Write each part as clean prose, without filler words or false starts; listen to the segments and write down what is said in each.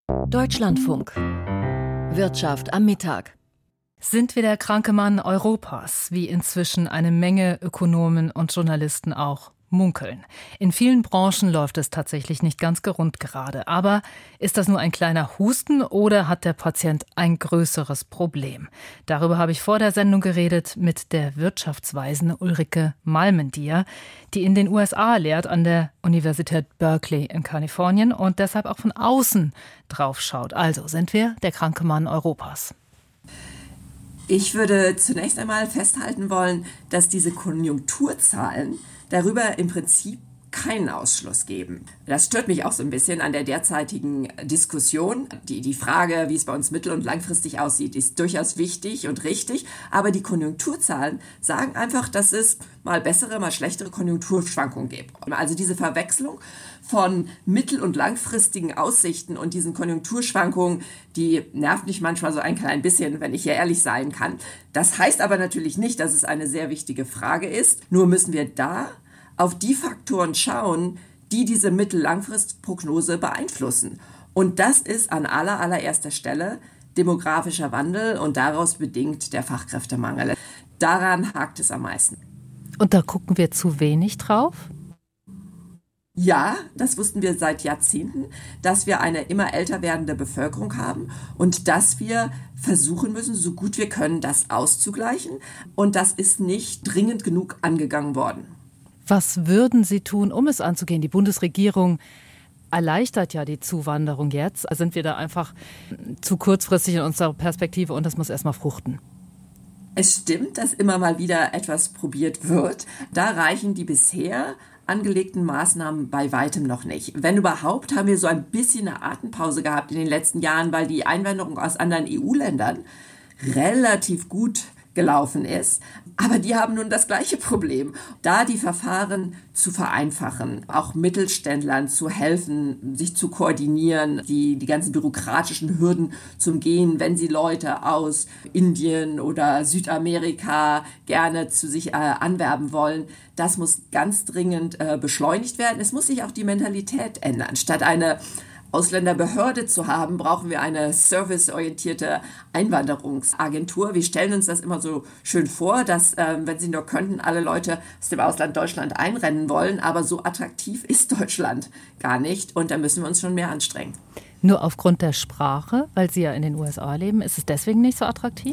Deutschlandfunk. Wirtschaft am Mittag. Sind wir der kranke Mann Europas, wie inzwischen eine Menge Ökonomen und Journalisten auch munkeln? In vielen Branchen läuft es tatsächlich nicht ganz gerund gerade. Aber ist das nur ein kleiner Husten oder hat der Patient ein größeres Problem? Darüber habe ich vor der Sendung geredet mit der Wirtschaftsweisen Ulrike Malmendier, die in den USA lehrt an der Universität Berkeley in Kalifornien und deshalb auch von außen drauf schaut. Also sind wir der kranke Mann Europas? Ich würde zunächst einmal festhalten wollen, dass diese Konjunkturzahlen darüber im Prinzip keinen Ausschluss geben. Das stört mich auch so ein bisschen an der derzeitigen Diskussion. Die Frage, wie es bei uns mittel- und langfristig aussieht, ist durchaus wichtig und richtig. Aber die Konjunkturzahlen sagen einfach, dass es mal bessere, mal schlechtere Konjunkturschwankungen gibt. Also diese Verwechslung von mittel- und langfristigen Aussichten und diesen Konjunkturschwankungen, die nervt mich manchmal so ein klein bisschen, wenn ich hier ehrlich sein kann. Das heißt aber natürlich nicht, dass es eine sehr wichtige Frage ist. Nur müssen wir da auf die Faktoren schauen, die diese Mittel-Langfrist-Prognose beeinflussen. Und das ist an allererster Stelle demografischer Wandel und daraus bedingt der Fachkräftemangel. Daran hakt es am meisten. Und da gucken wir zu wenig drauf? Ja, das wussten wir seit Jahrzehnten, dass wir eine immer älter werdende Bevölkerung haben und dass wir versuchen müssen, so gut wir können, das auszugleichen. Und das ist nicht dringend genug angegangen worden. Was würden Sie tun, um es anzugehen? Die Bundesregierung erleichtert ja die Zuwanderung jetzt. Also sind wir da einfach zu kurzfristig in unserer Perspektive und das muss erstmal fruchten? Es stimmt, dass immer mal wieder etwas probiert wird. Da reichen die bisher angelegten Maßnahmen bei weitem noch nicht. Wenn überhaupt, haben wir so ein bisschen eine Atempause gehabt in den letzten Jahren, weil die Einwanderung aus anderen EU-Ländern relativ gut gelaufen ist. Aber die haben nun das gleiche Problem. Da die Verfahren zu vereinfachen, auch Mittelständlern zu helfen, sich zu koordinieren, die ganzen bürokratischen Hürden zu umgehen, wenn sie Leute aus Indien oder Südamerika gerne zu sich anwerben wollen. Das muss ganz dringend beschleunigt werden. Es muss sich auch die Mentalität ändern. Statt eine Ausländerbehörde zu haben, brauchen wir eine serviceorientierte Einwanderungsagentur. Wir stellen uns das immer so schön vor, dass, wenn sie nur könnten, alle Leute aus dem Ausland Deutschland einrennen wollen. Aber so attraktiv ist Deutschland gar nicht und da müssen wir uns schon mehr anstrengen. Nur aufgrund der Sprache, weil Sie ja in den USA leben, ist es deswegen nicht so attraktiv?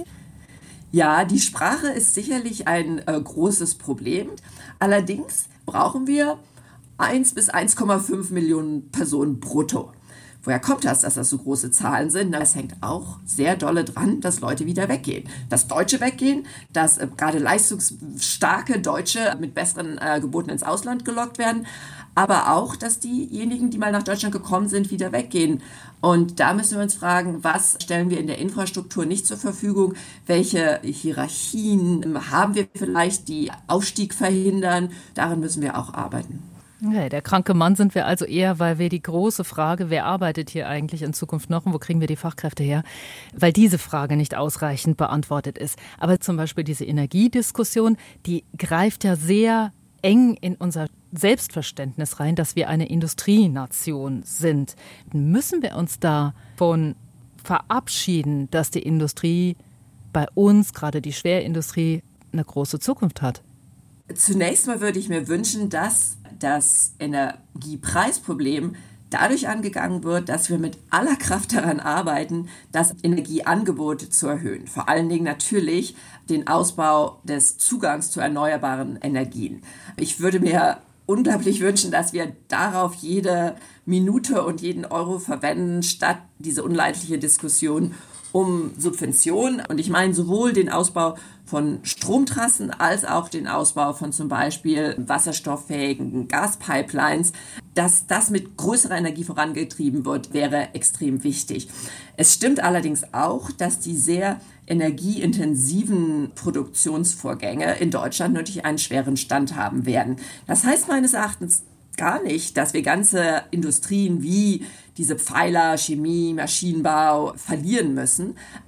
Ja, die Sprache ist sicherlich ein großes Problem. Allerdings brauchen wir 1 bis 1,5 Millionen Personen brutto. Woher kommt das, dass das so große Zahlen sind? Das hängt auch sehr dolle dran, dass Leute wieder weggehen. Dass Deutsche weggehen, dass gerade leistungsstarke Deutsche mit besseren Geboten ins Ausland gelockt werden, aber auch, dass diejenigen, die mal nach Deutschland gekommen sind, wieder weggehen. Und da müssen wir uns fragen, was stellen wir in der Infrastruktur nicht zur Verfügung? Welche Hierarchien haben wir vielleicht, die Aufstieg verhindern? Daran müssen wir auch arbeiten. Okay, der kranke Mann sind wir also eher, weil wir die große Frage, wer arbeitet hier eigentlich in Zukunft noch und wo kriegen wir die Fachkräfte her, weil diese Frage nicht ausreichend beantwortet ist. Aber zum Beispiel diese Energiediskussion, die greift ja sehr eng in unser Selbstverständnis rein, dass wir eine Industrienation sind. Müssen wir uns davon verabschieden, dass die Industrie bei uns, gerade die Schwerindustrie, eine große Zukunft hat? Zunächst mal würde ich mir wünschen, dass das Energiepreisproblem dadurch angegangen wird, dass wir mit aller Kraft daran arbeiten, das Energieangebot zu erhöhen. Vor allen Dingen natürlich den Ausbau des Zugangs zu erneuerbaren Energien. Ich würde mir unglaublich wünschen, dass wir darauf jede Minute und jeden Euro verwenden, statt diese unleidliche Diskussion um Subventionen. Und ich meine sowohl den Ausbau von Stromtrassen als auch den Ausbau von zum Beispiel wasserstofffähigen Gaspipelines. Dass das mit größerer Energie vorangetrieben wird, wäre extrem wichtig. Es stimmt allerdings auch, dass die sehr energieintensiven Produktionsvorgänge in Deutschland natürlich einen schweren Stand haben werden. Das heißt meines Erachtens gar nicht, dass wir ganze Industrien wie diese Pfeiler, Chemie, Maschinenbau verlieren müssen.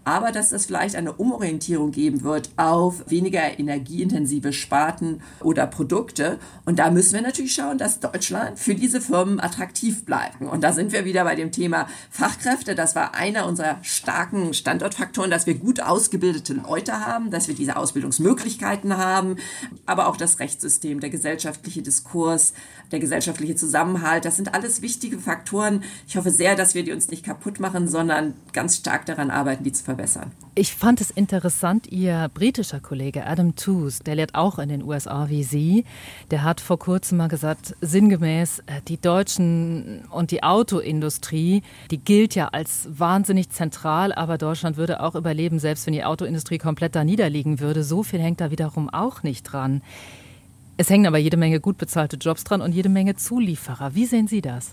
aber dass es vielleicht eine Umorientierung geben wird auf weniger energieintensive Sparten oder Produkte. Und da müssen wir natürlich schauen, dass Deutschland für diese Firmen attraktiv bleibt. Und da sind wir wieder bei dem Thema Fachkräfte. Das war einer unserer starken Standortfaktoren, dass wir gut ausgebildete Leute haben, dass wir diese Ausbildungsmöglichkeiten haben, aber auch das Rechtssystem, der gesellschaftliche Diskurs, der gesellschaftliche Zusammenhalt. Das sind alles wichtige Faktoren. Ich hoffe sehr, dass wir die uns nicht kaputt machen, sondern ganz stark daran arbeiten, die zu verbessern. Ich fand es interessant, Ihr britischer Kollege Adam Tooze, der lehrt auch in den USA wie Sie, der hat vor kurzem mal gesagt, sinngemäß, die Deutschen und die Autoindustrie, die gilt ja als wahnsinnig zentral, aber Deutschland würde auch überleben, selbst wenn die Autoindustrie komplett da niederliegen würde. So viel hängt da wiederum auch nicht dran. Es hängen aber jede Menge gut bezahlte Jobs dran und jede Menge Zulieferer. Wie sehen Sie das?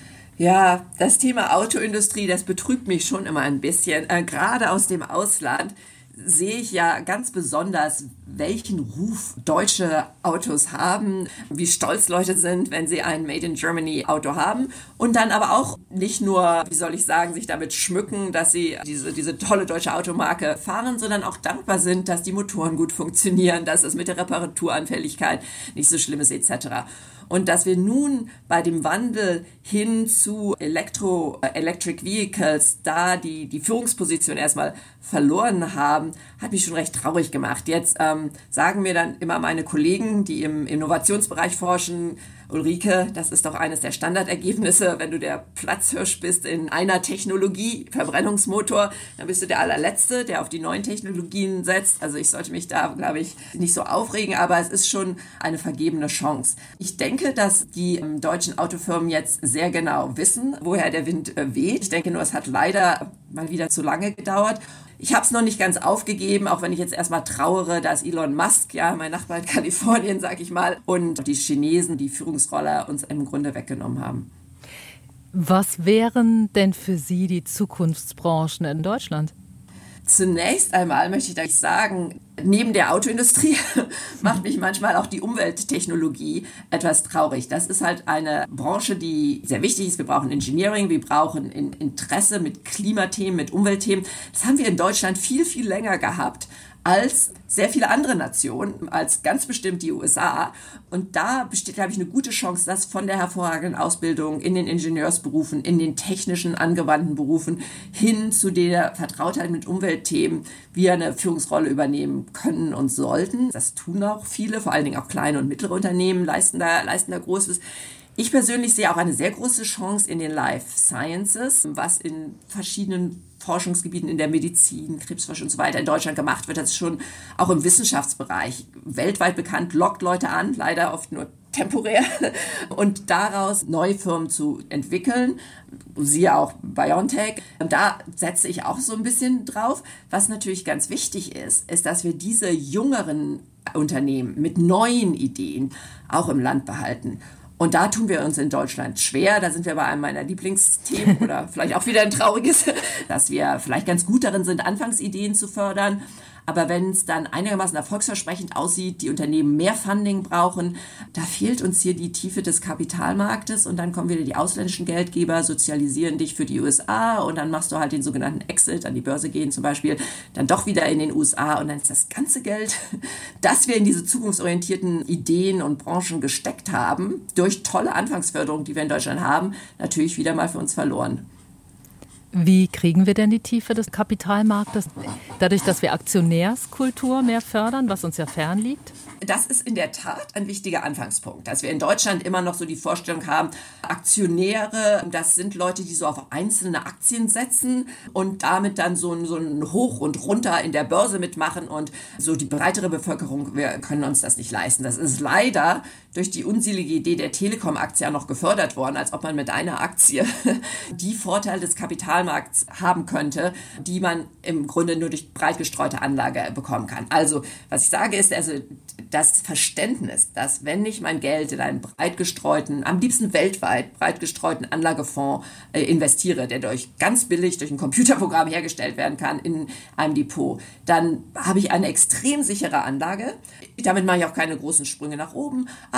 Ja, das Thema Autoindustrie, das betrübt mich schon immer ein bisschen. Gerade aus dem Ausland sehe ich ja ganz besonders, welchen Ruf deutsche Autos haben, wie stolz Leute sind, wenn sie ein Made in Germany Auto haben und dann aber auch nicht nur, wie soll ich sagen, sich damit schmücken, dass sie diese tolle deutsche Automarke fahren, sondern auch dankbar sind, dass die Motoren gut funktionieren, dass es mit der Reparaturanfälligkeit nicht so schlimm ist etc. Und dass wir nun bei dem Wandel hin zu Electric Vehicles da die Führungsposition erstmal verloren haben, hat mich schon recht traurig gemacht. Jetzt sagen mir dann immer meine Kollegen, die im Innovationsbereich forschen, Ulrike, das ist doch eines der Standardergebnisse, wenn du der Platzhirsch bist in einer Technologie, Verbrennungsmotor, dann bist du der allerletzte, der auf die neuen Technologien setzt. Also ich sollte mich da, glaube ich, nicht so aufregen, aber es ist schon eine vergebene Chance. Ich denke, dass die deutschen Autofirmen jetzt sehr genau wissen, woher der Wind weht. Ich denke nur, es hat leider mal wieder zu lange gedauert. Ich habe es noch nicht ganz aufgegeben, auch wenn ich jetzt erstmal trauere, dass Elon Musk, ja, mein Nachbar in Kalifornien, sag ich mal, und die Chinesen die Führungsrolle uns im Grunde weggenommen haben. Was wären denn für Sie die Zukunftsbranchen in Deutschland? Zunächst einmal möchte ich gleich sagen, neben der Autoindustrie macht mich manchmal auch die Umwelttechnologie etwas traurig. Das ist halt eine Branche, die sehr wichtig ist. Wir brauchen Engineering, wir brauchen Interesse mit Klimathemen, mit Umweltthemen. Das haben wir in Deutschland viel, viel länger gehabt als sehr viele andere Nationen, als ganz bestimmt die USA. Und da besteht, glaube ich, eine gute Chance, dass von der hervorragenden Ausbildung in den Ingenieursberufen, in den technischen angewandten Berufen hin zu der Vertrautheit mit Umweltthemen wir eine Führungsrolle übernehmen können und sollten. Das tun auch viele, vor allen Dingen auch kleine und mittlere Unternehmen leisten da Großes. Ich persönlich sehe auch eine sehr große Chance in den Life Sciences, was in verschiedenen Forschungsgebieten in der Medizin, Krebsforschung und so weiter in Deutschland gemacht wird. Das ist schon auch im Wissenschaftsbereich weltweit bekannt, lockt Leute an, leider oft nur temporär, und daraus neue Firmen zu entwickeln, siehe auch BioNTech. Und da setze ich auch so ein bisschen drauf. Was natürlich ganz wichtig ist, dass wir diese jüngeren Unternehmen mit neuen Ideen auch im Land behalten. Und da tun wir uns in Deutschland schwer. Da sind wir bei einem meiner Lieblingsthemen oder vielleicht auch wieder ein trauriges, dass wir vielleicht ganz gut darin sind, Anfangsideen zu fördern. Aber wenn es dann einigermaßen erfolgsversprechend aussieht, die Unternehmen mehr Funding brauchen, da fehlt uns hier die Tiefe des Kapitalmarktes und dann kommen wieder die ausländischen Geldgeber, sozialisieren dich für die USA und dann machst du halt den sogenannten Exit, an die Börse gehen zum Beispiel, dann doch wieder in den USA und dann ist das ganze Geld, das wir in diese zukunftsorientierten Ideen und Branchen gesteckt haben, durch tolle Anfangsförderung, die wir in Deutschland haben, natürlich wieder mal für uns verloren. Wie kriegen wir denn die Tiefe des Kapitalmarktes? Dadurch, dass wir Aktionärskultur mehr fördern, was uns ja fern liegt? Das ist in der Tat ein wichtiger Anfangspunkt, dass wir in Deutschland immer noch so die Vorstellung haben, Aktionäre, das sind Leute, die so auf einzelne Aktien setzen und damit dann so ein Hoch und Runter in der Börse mitmachen und so die breitere Bevölkerung, wir können uns das nicht leisten. Das ist leider durch die unselige Idee der Telekom-Aktie noch gefördert worden, als ob man mit einer Aktie die Vorteile des Kapitalmarkts haben könnte, die man im Grunde nur durch breit gestreute Anlage bekommen kann. Also, was ich sage, ist also das Verständnis, dass wenn ich mein Geld in einen breit gestreuten, am liebsten weltweit breit gestreuten Anlagefonds investiere, der ganz billig durch ein Computerprogramm hergestellt werden kann in einem Depot, dann habe ich eine extrem sichere Anlage. Damit mache ich auch keine großen Sprünge nach oben,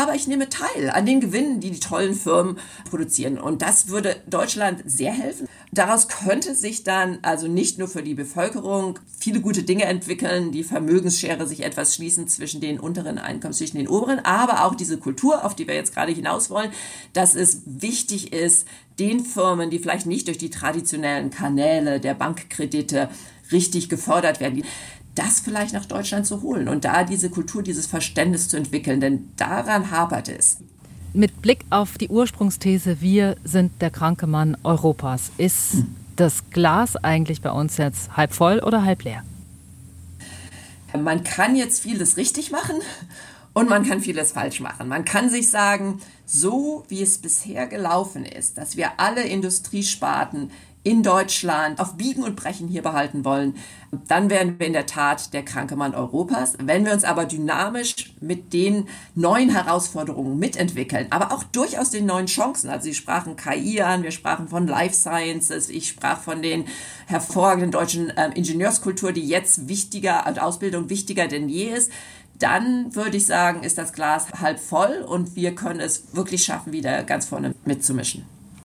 aber ich nehme teil an den Gewinnen, die die tollen Firmen produzieren. Und das würde Deutschland sehr helfen. Daraus könnte sich dann also nicht nur für die Bevölkerung viele gute Dinge entwickeln, die Vermögensschere sich etwas schließen zwischen den unteren Einkommensschichten und den oberen, aber auch diese Kultur, auf die wir jetzt gerade hinaus wollen, dass es wichtig ist, den Firmen, die vielleicht nicht durch die traditionellen Kanäle der Bankkredite richtig gefördert werden, das vielleicht nach Deutschland zu holen und da diese Kultur, dieses Verständnis zu entwickeln, denn daran hapert es. Mit Blick auf die Ursprungsthese, wir sind der kranke Mann Europas, ist das Glas eigentlich bei uns jetzt halb voll oder halb leer? Man kann jetzt vieles richtig machen und man kann vieles falsch machen. Man kann sich sagen, so wie es bisher gelaufen ist, dass wir alle Industriesparten in Deutschland auf Biegen und Brechen hier behalten wollen, dann wären wir in der Tat der kranke Mann Europas. Wenn wir uns aber dynamisch mit den neuen Herausforderungen mitentwickeln, aber auch durchaus den neuen Chancen, also Sie sprachen KI an, wir sprachen von Life Sciences, ich sprach von den hervorragenden deutschen Ingenieurskultur, die jetzt wichtiger, als Ausbildung wichtiger denn je ist, dann würde ich sagen, ist das Glas halb voll und wir können es wirklich schaffen, wieder ganz vorne mitzumischen.